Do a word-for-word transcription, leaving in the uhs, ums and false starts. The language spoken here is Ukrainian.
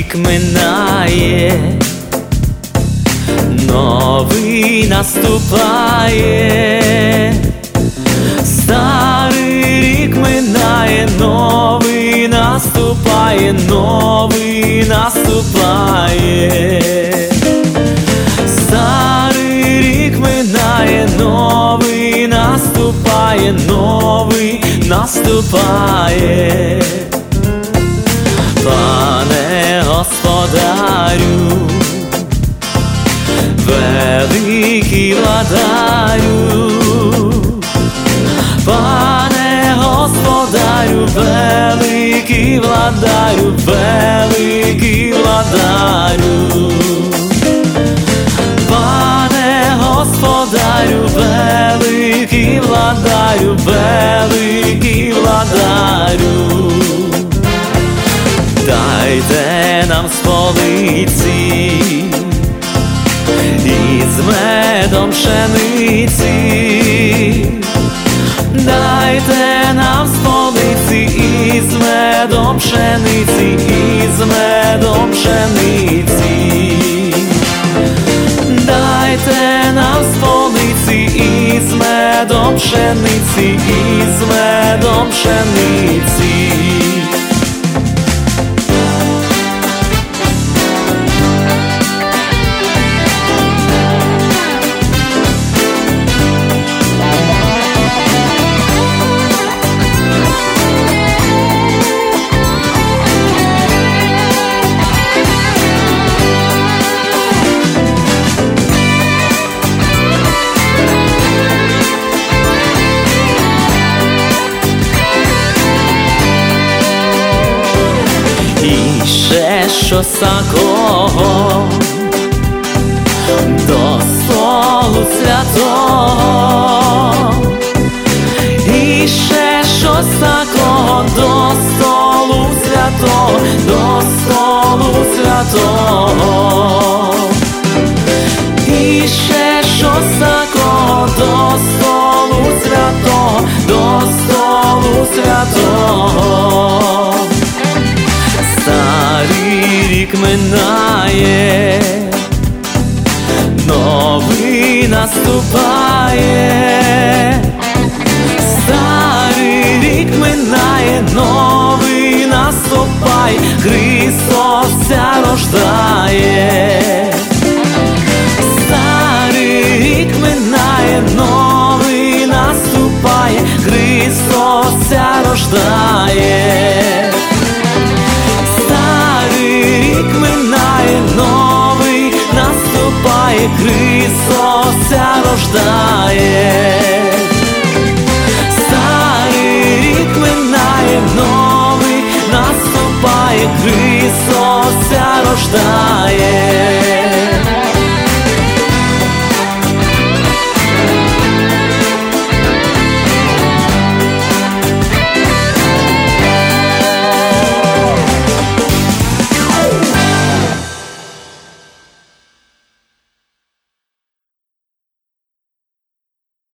рік минає, новий наступає. Старий рік минає, новий наступає, новий наступає. Старий рік минає, новий наступає, новий наступає. Пане Господарю, великий владарю, пане Господарю, великий владарю, великий владарю, пане Господарю, великий владарю, великий владарю. Дайте нам з полиці із медом пшениці, дайте нам з полиці із медом пшениці, із медом пшениці, дайте нам з полиці із медом пшениці, із медом пшениці. Ще щось такого до столу святого, і ще щось такого до столу святого, до столу святого, і ще щось такого до столу святого, до столу святого. Старий рік минає, новий наступає. Старий рік минає, новий наступає, Христос ся рождає.